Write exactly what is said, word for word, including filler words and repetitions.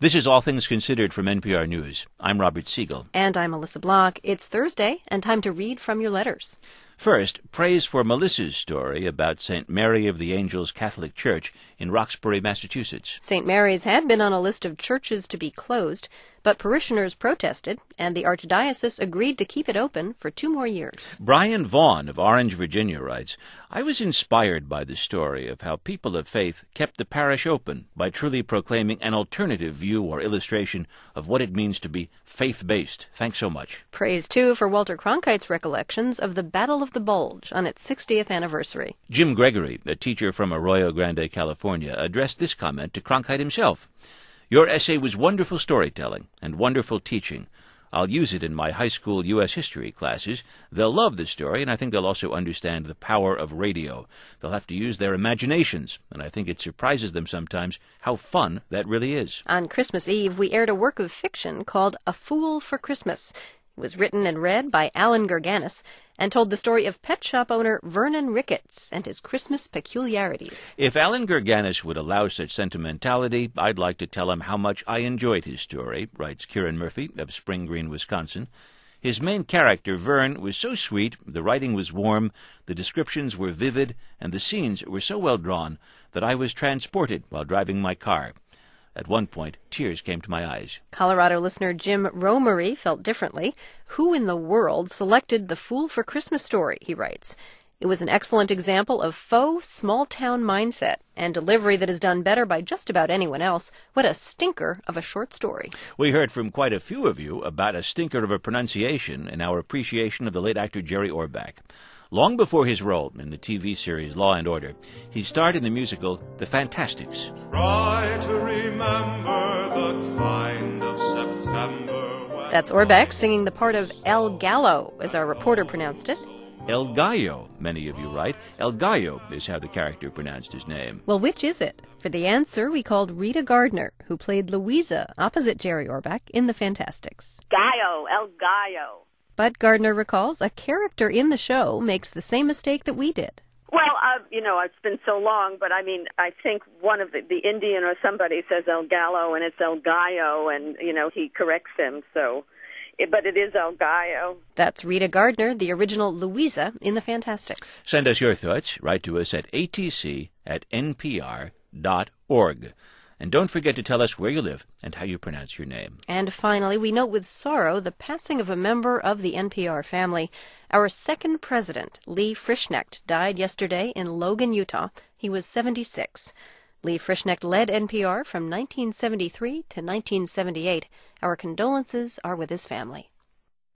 This is All Things Considered from N P R News. I'm Robert Siegel. And I'm Melissa Block. It's Thursday, and time to read from your letters. First, praise for Melissa's story about Saint Mary of the Angels Catholic Church in Roxbury, Massachusetts. Saint Mary's had been on a list of churches to be closed, but parishioners protested, and the Archdiocese agreed to keep it open for two more years. Brian Vaughn of Orange, Virginia writes, I was inspired by the story of how people of faith kept the parish open by truly proclaiming an alternative view or illustration of what it means to be faith-based. Thanks so much. Praise, too, for Walter Cronkite's recollections of the Battle of the Bulge on its sixtieth anniversary. Jim Gregory, a teacher from Arroyo Grande, California, addressed this comment to Cronkite himself. Your essay was wonderful storytelling and wonderful teaching. I'll use it in my high school U S history classes. They'll love the story, and I think they'll also understand the power of radio. They'll have to use their imaginations, and I think it surprises them sometimes how fun that really is. On Christmas Eve, we aired a work of fiction called A Fool for Christmas. It was written and read by Alan Gurganis and told the story of pet shop owner Vernon Ricketts and his Christmas peculiarities. If Alan Gurganis would allow such sentimentality, I'd like to tell him how much I enjoyed his story, writes Kieran Murphy of Spring Green, Wisconsin. His main character, Vern, was so sweet, the writing was warm, the descriptions were vivid, and the scenes were so well drawn that I was transported while driving my car. At one point, tears came to my eyes. Colorado listener Jim Romery felt differently. Who in the world selected The Fool for Christmas story, he writes. It was an excellent example of faux small-town mindset and delivery that is done better by just about anyone else. What a stinker of a short story. We heard from quite a few of you about a stinker of a pronunciation in our appreciation of the late actor Jerry Orbach. Long before his role in the T V series Law and Order, he starred in the musical The Fantastics. Try to remember the kind of September. That's Orbach singing the part of El Gallo, as our reporter pronounced it. El Gallo, many of you write. El Gallo is how the character pronounced his name. Well, which is it? For the answer, we called Rita Gardner, who played Louisa opposite Jerry Orbach in The Fantastics. Gallo, El Gallo. But Gardner recalls a character in the show makes the same mistake that we did. Well, uh, you know, it's been so long, but I mean, I think one of the, the Indian or somebody says El Gallo, and it's El Gallo, and, you know, he corrects him, so, it, but it is El Gallo. That's Rita Gardner, the original Louisa in The Fantastics. Send us your thoughts. Write to us at a t c at n p r dot org. And don't forget to tell us where you live and how you pronounce your name. And finally, we note with sorrow the passing of a member of the N P R family. Our second president, Lee Frischnecht, died yesterday in Logan, Utah. He was seventy-six. Lee Frischnecht led N P R from nineteen seventy-three to nineteen seventy-eight. Our condolences are with his family.